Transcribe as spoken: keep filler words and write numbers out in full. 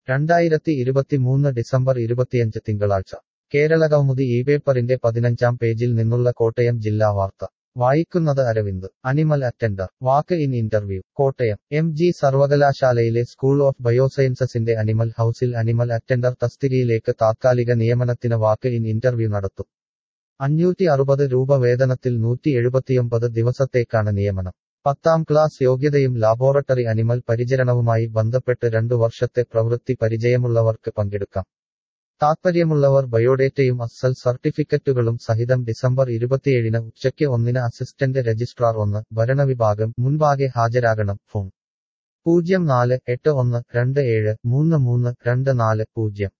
രണ്ടായിരത്തി ഇരുപത്തിമൂന്ന് ഡിസംബർ ഇരുപത്തിയഞ്ച് തിങ്കളാഴ്ച കേരളകൗമുദി ഈ പേപ്പറിന്റെ പതിനഞ്ചാം പേജിൽ നിന്നുള്ള കോട്ടയം ജില്ലാ വാർത്ത വായിക്കുന്നത് Aravind animal attender walk in interview Kottayam M G സർവകലാശാലയിലെ സ്കൂൾ ഓഫ് ബയോസയൻസസിന്റെ അനിമൽ ഹൌസിൽ അനിമൽ അറ്റൻഡർ തസ്തികയിലേക്ക് താത്കാലിക നിയമനത്തിന് വാക്ക് ഇൻ ഇന്റർവ്യൂ നടത്തും അഞ്ഞൂറ്റി അറുപത് രൂപ വേതനത്തിൽ നൂറ്റി എഴുപത്തിയൊമ്പത് ദിവസത്തേക്കാണ് നിയമനം പത്താം ക്ലാസ് യോഗ്യതയും ലാബോറട്ടറി അനിമൽ പരിചരണവുമായി ബന്ധപ്പെട്ട് രണ്ടു വർഷത്തെ പ്രവൃത്തി പരിചയമുള്ളവർക്ക് പങ്കെടുക്കാം താത്പര്യമുള്ളവർ ബയോഡേറ്റയും അസൽ സർട്ടിഫിക്കറ്റുകളും സഹിതം ഡിസംബർ ഇരുപത്തിയേഴിന് ഉച്ചയ്ക്ക് ഒന്നിന് അസിസ്റ്റന്റ് രജിസ്ട്രാർ ഒന്ന് ഭരണവിഭാഗം മുൻപാകെ ഹാജരാകണം ഫോൺ പൂജ്യം നാല് എട്ട് ഒന്ന് രണ്ട് ഏഴ് മൂന്ന് മൂന്ന് രണ്ട് നാല് പൂജ്യം